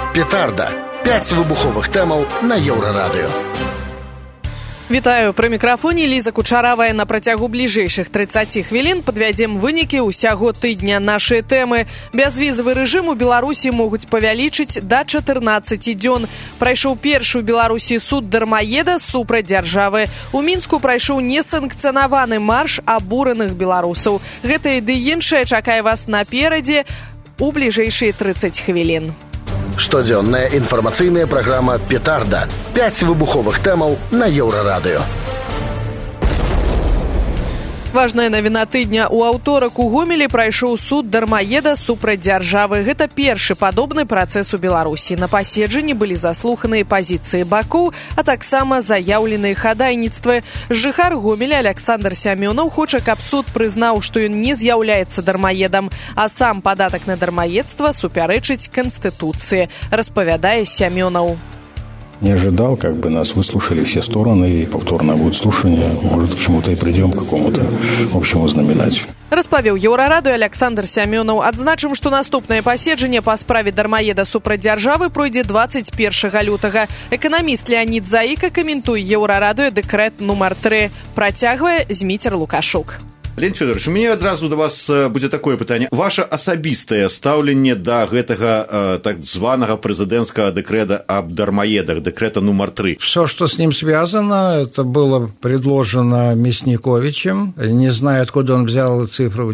Петарда. 5 выбуховых тэмаў на Еўрарадыё. Вітаю, пры мікрафоне Ліза Кучаравая. На працягу бліжэйшых 30 хвілін падвядзем вынікі ўсяго тыдня. Нашыя тэмы. Бязвізавы рэжым у Беларусі могуць павялічыць да 14 дзён. Прайшоў першы ў Беларусі суд дармаеда супраць дзяржавы. У Мінску прайшоў несанкцыянаваны марш абураных беларусаў. Гэта і ды іншае чакае вас наперадзе у бліжэйшыя 30 хвілін. Штодзённая інфармацыйная праграма «Петарда». 5 выбуховых тэмаў на Еўрарадыё. Важная навіна тыдня. У аўторак у Гомелі прайшоў суд дармаеда супраць дзяржавы. Гэта першы падобны працэс у Беларусі. На паседжанні былі заслуханыя пазіцыі бакоў, а таксама заяўленыя хадайніцтвы. Жыхар Гомеля Александр Сямёнаў хоча, каб суд прызнаў, што ён не з'яўляецца дармаедам, а сам падатак на дармаедства супярэчыць Канстытуцыі, распавядае Сямёнаў. Не ожидал, нас выслушали все стороны, и повторное будет слушание. Может, к чему-то и придем, к какому-то общему знаменателю. Распавёў Еўрарадыё Александр Сямёнаў. Адзначым, што наступнае паседжанне па справе дармаеда супраць дзяржавы пройдзе 21 лютага. Эканаміст Леонід Заіка каментуе Еўрарадыё дэкрэт нумар 3. Працягвае Зміцер Лукашук. Леонід Фёдорович, у мяне адразу да вас будзе такое пытанне. Ваша асабістае стаўленне да гэтага так званага прэзідэнцкага дэкрэта аб дармаедах, дэкрэта нумар 3? Все, что с ним связано, это было предложено Мясниковичем. Не знаю, откуда он взял цифру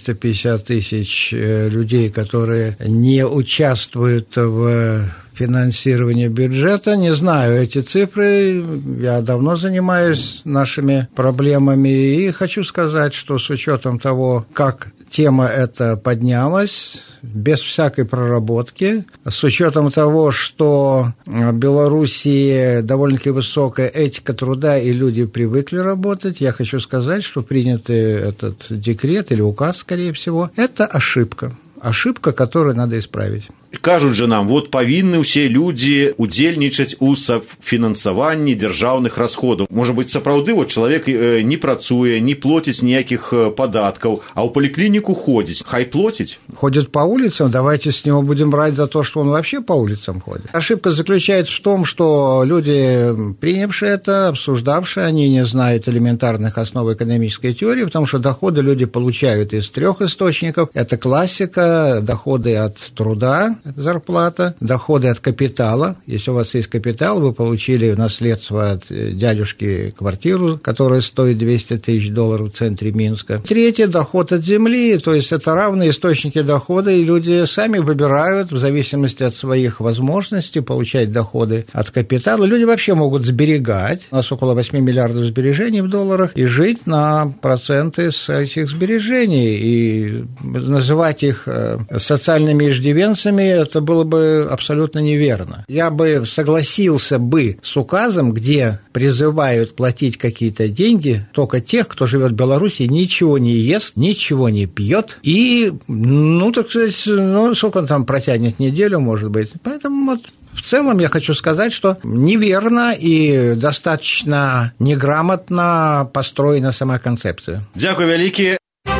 450 тысяч людей, которые не участвуют в финансирование бюджета. Не знаю эти цифры, я давно занимаюсь нашими проблемами и хочу сказать, что с учетом того, как тема эта поднялась, без всякой проработки, с учетом того, что в Белоруссии довольно-таки высокая этика труда и люди привыкли работать, я хочу сказать, что принятый этот декрет или указ, скорее всего, это ошибка. Ошибка, которую надо исправить. Кажуць же нам, павінны ўсе людзі удзельнічаць у фінансаванні дзяржаўных расходаў. Можа быць, сапраўды, чалавек не працуе, не плоціць ніякіх падаткаў, а ў паліклініку ходзіць. Хай плоціць. Ходит по улицам, давайте с него будем брать за то, что он вообще по улицам ходит. Ошибка заключается в том, что люди, принявшие это, обсуждавшие, они не знают элементарных основ экономической теории, потому что доходы люди получают из 3 источников. Это классика, доходы от труда, зарплата, доходы от капитала. Если у вас есть капитал, вы получили в наследство от дядюшки квартиру, которая стоит $200 тысяч в центре Минска. Третье – доход от земли, то есть это равные источники дохода, и люди сами выбирают в зависимости от своих возможностей получать доходы от капитала. Люди вообще могут сберегать, у нас около 8 миллиардов сбережений в долларах, и жить на проценты с этих сбережений, и называть их социальными иждивенцами, это было бы абсолютно неверно. Я бы согласился с указом, где призывают платить какие-то деньги только тех, кто живет в Беларуси, ничего не ест, ничего не пьет, и, так сказать, сколько он там протянет, неделю, может быть. Поэтому в целом я хочу сказать, что неверно и достаточно неграмотно построена сама концепция. Дякую вялікі.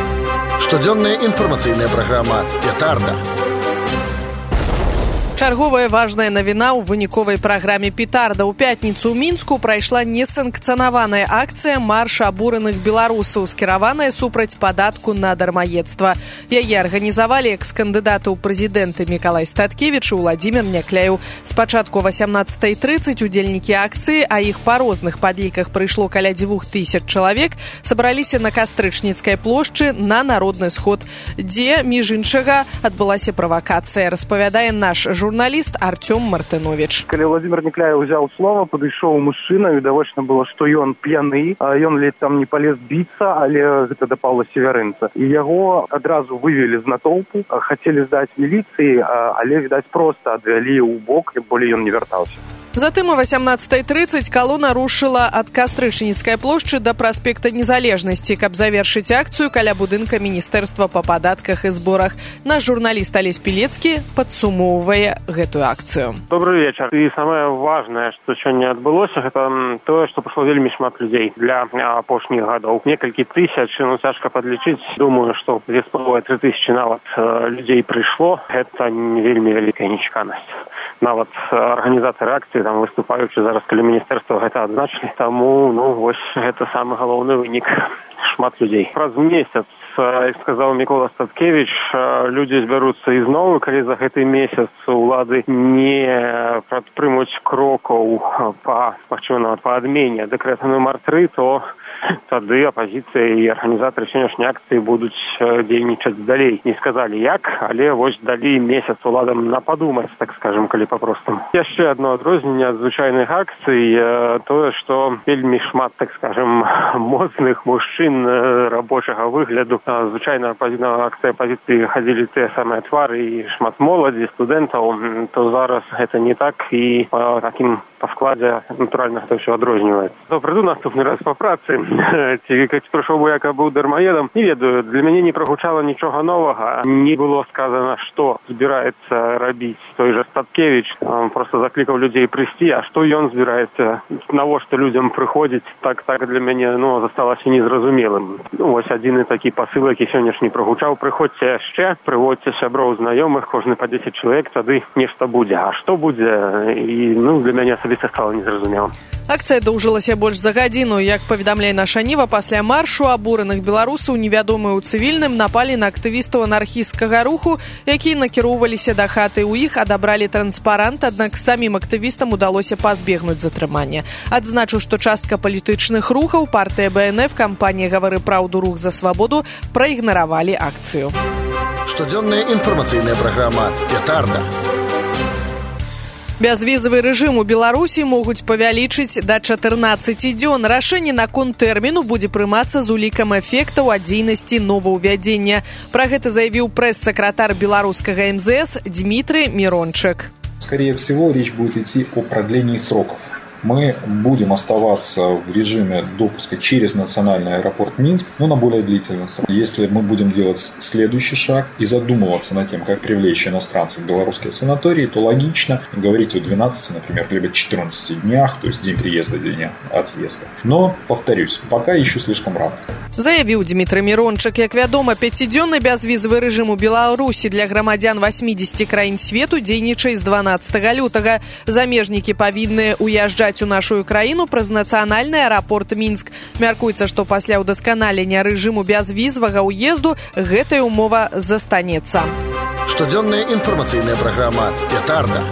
Штодзённая інфармацыйная праграма «Петарда». Чарговая важная навіна ў выніковай праграме «Петарда». У пятніцу ў Мінску прайшла несанкцыянаваная акцыя марш абураных беларусаў, скіраваная супраць падатку на дармаедства. Яе арганізавалі экс-кандыдаты ў прэзідэнты Мікалай Статкевіч і Уладзімір Някляеў. Спачатку о 18:30 удзельнікі акцыі, а іх па розных падліках прыйшло каля 2000 чалавек, сабраліся на Кастрычніцкай плошчы на народны сход, дзе, між іншага, адбылася правакацыя, распавядае наш журналіст Артём Мартынович. Калі Владимир Някляев узял слово, падышоў мужчына, відавочна было, што ён п'яны, ён ледзь там не палез біцца, але гэта да Паўла Севярынца. І яго адразу вывелі з натоўпу, хацелі здаць міліцыі, але, відаць, проста адвялі ў бок, і болей ён не вяртаўся. Затым о 18:30 колонна рушыла ад Кастрычніцкай плошчы да праспекта Незалежнасці, каб завершыць акцыю каля будынка Міністэрства па падатках і зборах. Наш журналіст Алесь Пілецкі падсумоўвае гэтую акцыю. Добрый вечар. І самае важнае, што сёння адбылося, гэта тое, што прыйшло вельмі шмат людзей для апошніх гадоў. Некалькі тысяч, цяжка падлічыць. Думаю, што дзе з паловай 3000 нават людзей прыйшло. Гэта вельмі вялікая нечаканасць. нават арганізатары акцыі там выступаючы зараз каля міністэрства гэта адзначылі. Таму вось гэта самы галоўны вынік. Шмат людзей. Праз месяц, як сказаў Мікола Статкевіч, людзі збяруцца ізноў, калі за гэты месяц улады не прадпрымуць крокаў па адмене дэкрэта нумар 3, то тады апазіцыя і арганізатары сённяшняй акцыі будуць дзейнічаць далей. Не сказалі як, але вось далі месяц уладам на падумаць, так скажем, калі папросту. Яшчэ адно адрозненне ад звычайных акцый, тое, што вельмі шмат, так скажем, моцных мужчын рабочага выгляду. Звычайна на акцыі апазіцыі хадзілі тыя самыя твары і шмат моладзі, студэнтаў, то зараз гэта не так і па такім па складзе натуральна гэта ўсё адрозніваецца. То прыйду наступны раз па працы. Ці прыйшоў бы як быў дармаедам, не ведаю, для мяне не прагучала нічога новага, не было сказана, што збіраецца рабіць той жа Статкевіч, просто заклікаў людзей прыйсці, а што ён збіраецца, навошта людзям прыходзіць, так для мяне засталася незразумелым. Вось адзіны такі пасыл, які сённяшні прагучаў: прыходзьце яшчэ, прыводзьце сяброў, знаёмых, кожны па 10 чалавек, тады нешта будзе. А што будзе, і для мяне асабіста стала незразумелым. Акцыя доўжылася больш за гадзіну. Як паведамляе наша Ніва, пасля маршу абураных беларусаў невядомыя ў цывільным напалі на актывістаў анархісцкага руху, якія накіроўваліся да хаты. У іх адабралі транспарант, аднак самім актывістам удалося пазбегнуць затрымання. Адзначу, што частка палітычных рухаў, партыя БНФ, кампанія «Гавары праўду, рух за свабоду» праігнаравалі акцыю. Штодзённая інфармацыйная праграма «Петарда». Бязвізавы рэжым у Беларусі могуць павялічыць да 14 дзён. Рашэнне наконт тэрміну будзе прымацца з улікам эфектаў ад дзейнасці новаўвядзення. Пра гэта заявіў прэс-сакратар беларускага МЗС Дмітрый Мирончык. Скорее всего, речь будет идти о продлении сроков. Мы будем оставаться в режиме допуска через национальный аэропорт Минск, но на более длительный срок. Если мы будем делать следующий шаг и задумываться над тем, как привлечь иностранцев в белорусские санатории, то логично говорить о 12, например, либо 14 днях, то есть день приезда, день отъезда. Но, повторюсь, пока еще слишком рано. Заявіў Дмітрый Мирончык. Як вядома, 5-дзённы бязвізавы рэжым у Беларусі для грамадзян 80 краін свету дзейнічае з 12 лютага. Замежнікі павінны уязджаць у нашу краіну праз нацыянальны аэрапорт Мінск. Мяркуецца, што пасля ўдасканалення рэжыму бязвізавага ўезду гэтая умова застанецца. Штодзённая інфармацыйная праграма «Петарда».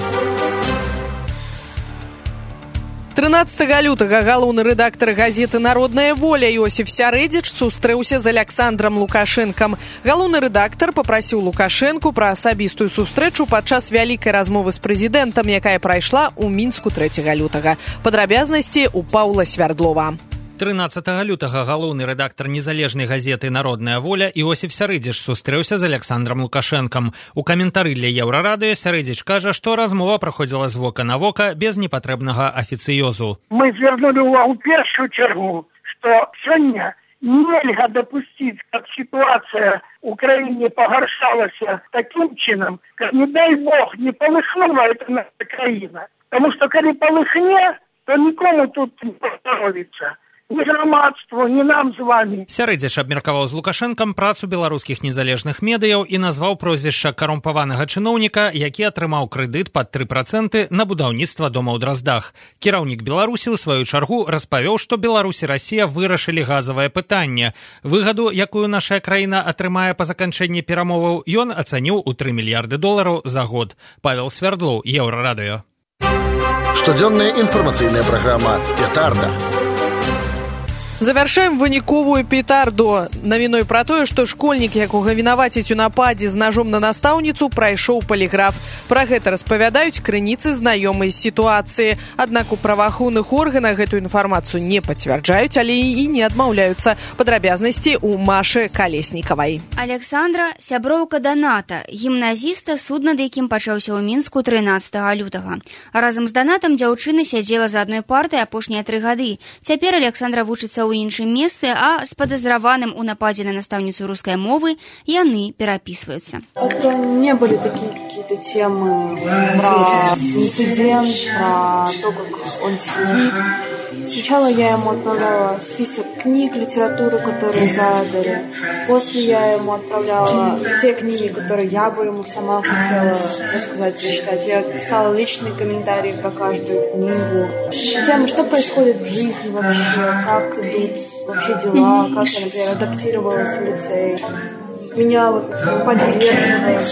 13 лютага галоўны рэдактар газеты «Народная воля» Іосіф Сярэдзіч сустрэўся з Александром Лукашэнкам. Галоўны рэдактар папрасіў Лукашэнку пра асабістую сустрэчу падчас вялікай размовы з прэзідэнтам, якая прайшла ў Мінску 3 лютага. Падрабязнасці ў Паўла Свярдлова. 13 лютага галоўны рэдактар незалежнай газеты «Народная воля» Іосіф Сярэдзіч сустрэўся з Александром Лукашэнкам. У каментары для Еўрарадыё Сярэдзіч кажа, што размова праходзіла з вока на вока без непатрэбнага афіцыёзу. Мы звярнулі ўвагу першую чаргу, што сёння нельга дапусціць, каб сітуацыя ў краіне пагаршалася такім чынам, каб, не дай Бог, не палыхнула эта наша краіна. Таму што калі палыхне, то нікому тут не паставіцца. Ні грамадству, ні нам з вами. Сярэдзіч абмеркаваў з Лукашэнкам працу беларускіх незалежных медыяў і назваў прозвішча карумпаванага чыноўніка, які атрымаў крэдыт пад 3% на будаўніцтва дома ў Драздах. Кіраўнік Беларусі, ў сваю чаргу, распавёў, што Беларусь і Расія вырашылі газавае пытанне. Выгаду, якую наша краіна атрымае па заканчэнні перамоваў, ён ацаніў у $3 мільярды за год. Павел Свярдлоў, Еўрарадыё. Штодзённая інфармацыйная праграма «Петарда». Завяршаем выніковую петарду. Навіной пра тое, што школьнік, якога вінавацяць у нападзе з ножом на настаўніцу, прайшоў паліграф. Пра гэта распавядаюць крыніцы знаёмай сітуацыі. Аднак у праваахоўных органах гэтую інфармацыю не пацвярджаюць, але і не адмаўляюцца. Падрабязнасці ў Машы Калеснікавай. Александра – сяброўка Даната, гімназіста, суд над якім пачаўся ў Мінску 13 лютага. Разам з Данатам дзяўчына сядзела за адной партай апошнія 3 гады. Цяпер Александра вучыцца ў іншым месцы, а з падазраваным у нападзе на настаўніцу рускай мовы яны перапісваюцца. Это не были такие какие-то темы про инцидент, про то, как он сидит Сначала я ему отправляла список книг, литературы, которые задали. После я ему отправляла те книги, которые я бы ему сама хотела рассказать, прочитать. Я писала личные комментарии про каждую книгу. Темы, что происходит в жизни вообще, как идут вообще дела, как я, например, адаптировалась в лицей. Меня вот поддерживают,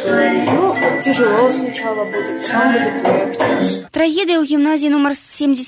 тяжело сначала будет, потом будет легче. Трагедыя ў гімназіі нумар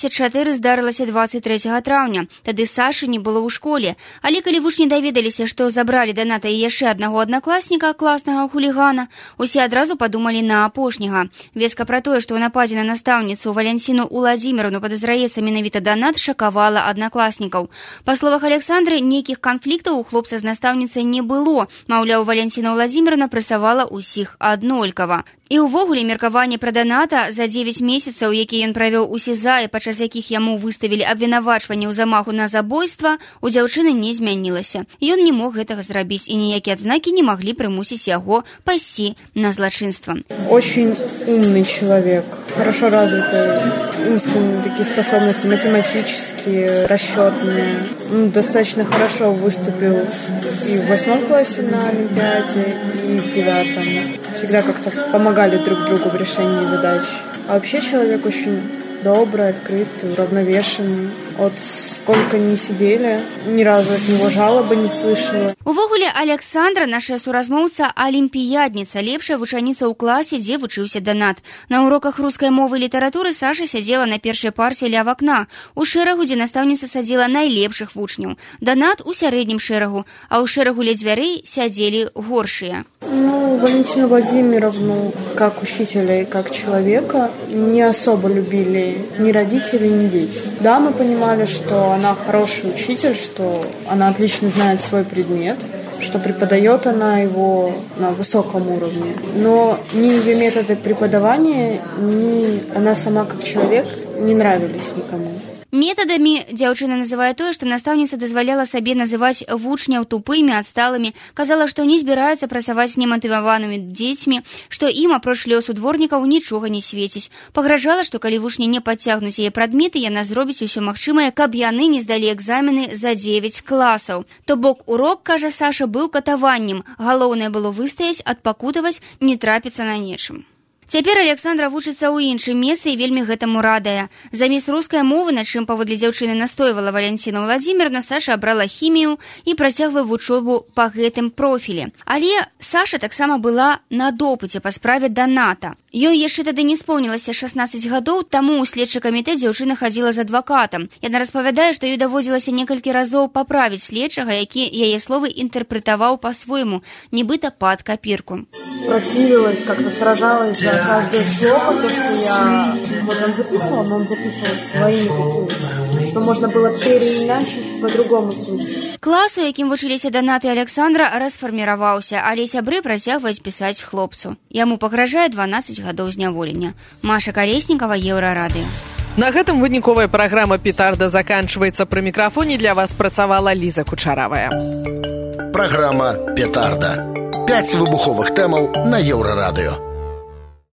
74 здарылася 23 траўня. Тады Сашы не было ў школе. Але калі вучні даведаліся, што забралі Даната і яшчэ аднаго аднакласніка, класнага хулігана, усе адразу падумалі на апошняга. Вестка пра тое, што ў нападзе на настаўніцу Валянціну Уладзіміровну падазраецца менавіта Данат, шакавала аднакласнікаў. Па словах Александры, нейкіх канфліктаў у хлопца з настаўніцай не было. Маўляў, Валянціна Уладзіміровна прэсавала ўсіх аднолькава. І ўвогуле меркаванне пра Даната за 9 месяцаў, які ён правёў у СІЗА, падчас якіх яму выставілі абвінавачванне ў замаху на забойства, у дзяўчыны не змянілася. Ён не мог гэтага зрабіць, і ніякія адзнакі не маглі прымусіць яго пайсці на злачынства. Очень умный человек, хорошо развитые умственные такие способности, математические, расчетные. Он достаточно хорошо выступил и в 8 классе на Олимпиаде, и в 9. Всегда как-то помогали друг другу в решении задач. А вообще человек очень добрый, открытый, уравновешенный. Вот сколько ни сидели, ни разу от него жалобы не слышала. Увогуле, Александра, наша суразмоўца, алімпіядніца, лепшая вучаніца ў класе, дзе вучыўся Данат. На уроках рускай мовы і літаратуры Саша сядзела на першай парце ля вакна, у шэрагу, дзе настаўніца садзіла найлепшых вучняў. Данат у сярэднім шэрагу, а ў шэрагу ля дзвярэй сядзелі горшыя. Валентину Владимировну, как учителя и как человека, не особо любили ни родители, ни дети. Да, мы понимали, что она хороший учитель, что она отлично знает свой предмет, что преподает она его на высоком уровне. Но ни ее методы преподавания, ни она сама как человек не нравились никому. Метадамі дзяўчына называе тое, што настаўніца дазваляла сабе называць вучняў тупымі, адсталымі, казала, што не збіраецца працаваць з нематываванымі дзецьмі, што ім, апроч лёсу дворнікаў, нічога не свеціць. Пагражала, што калі вучні не падцягнуць яе прадметы, яна зробіць усё магчымае, каб яны не здалі экзамены за 9 класаў. То бок урок, кажа Саша, быў катаваннем. Галоўнае было выстаяць, адпакутаваць, не трапіцца на нечым. Цяпер Александра вучыцца ў іншым месцы і вельмі гэтаму радая. Замест рускай мовы, на чым паводле дзяўчыны настойвала Валянціна Уладзіміровна, Саша абрала хімію і працягвае вучобу па гэтым профілі. Але Саша таксама была на допыце па справе Даната. Ёй яшчэ тады не споўнілася 16 гадоў, таму ў следчы камітэт дзяўчына хадзіла з адвакатам. Яна распавядае, што ёй даводзілася некалькі разоў паправіць следчага, які яе словы інтэрпрэтаваў па-свойму, нібыта пад капірку. Противилась, как-то сражалась за каждое слово, то, что я он записывал, но он записывал своими какими-то, что можно было переиначить по-другому смысле. Клас, у якім вучыліся Данат і Александра, расфарміраваўся, але сябры працягваюць пісаць хлопцу. Яму пагражае 12 гадоў зняволення. Маша Калеснікава, Еўрарадыё. На гэтым выніковая праграма «Петарда» заканчваецца. Пры мікрафоне для вас працавала Ліза Кучаравая. Праграма «Петарда». 5 выбуховых тэмаў на Еўрарадыё.